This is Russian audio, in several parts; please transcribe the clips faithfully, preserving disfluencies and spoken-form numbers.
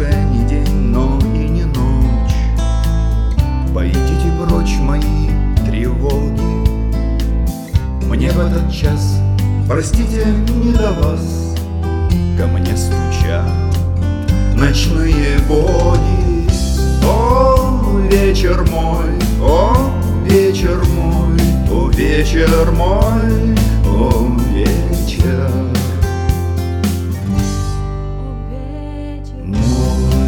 больше ни день, но и не ночь. Пойдите прочь мои тревоги. Мне в этот час, простите, не до вас. Ко мне стучат ночные боги. О, вечер мой, о, вечер мой, о, вечер мой, о, вечер мой.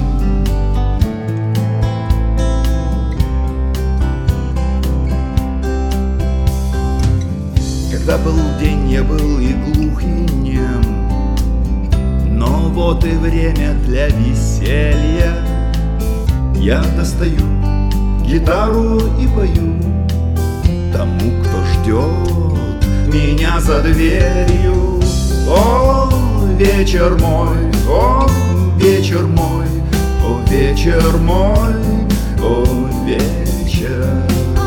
Когда был день, я был и глух, и нем, но вот и время для веселья. Я достаю гитару и пою тому, кто ждет меня за дверью. О, вечер мой, о, вечер мой, о, вечер мой, о, вечер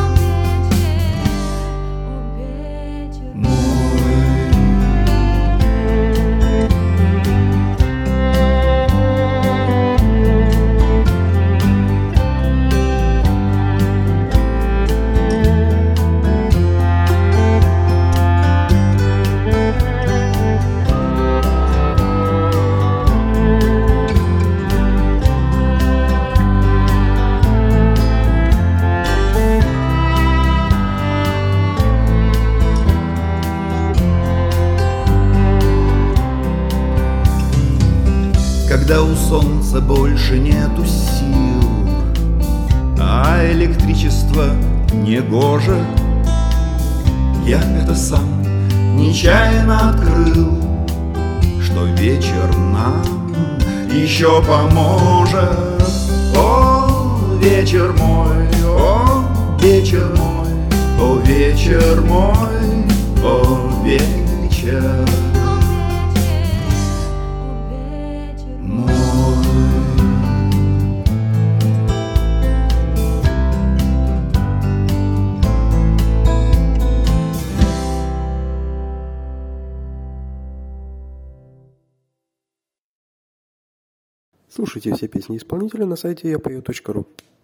когда у солнца больше нету сил, а электричество негоже. Я это сам нечаянно открыл, что вечер нам еще поможет. О, вечер мой, о, вечер мой, о, вечер мой, о, вечер. Слушайте все песни исполнителя на сайте я пою точка ру.